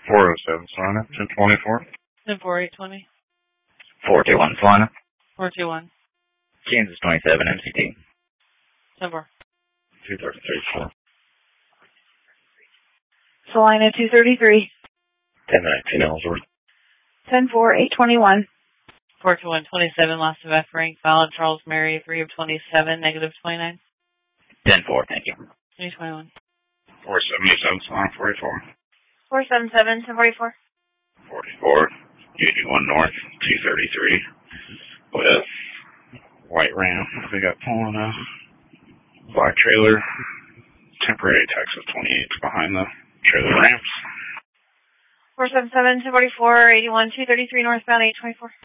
407 Salina, 1024. 10-4, 820. 421 Salina. 421. Kansas 27 MCT. 10-4. 233. Salina 233. 1019 Ellsworth. 10-4, 821. 421-27, loss of F rank, valid Charles Mary, 3 of 27, negative 29. 10-4, thank you. 321. 477 Salina, 44. 477, 1044. 44. Union 1 North, 233. With white Ram. We got pulling a black trailer. Temporary Texas 28 behind the trailer ramps. 477, 1044, 81, 233 northbound, 824.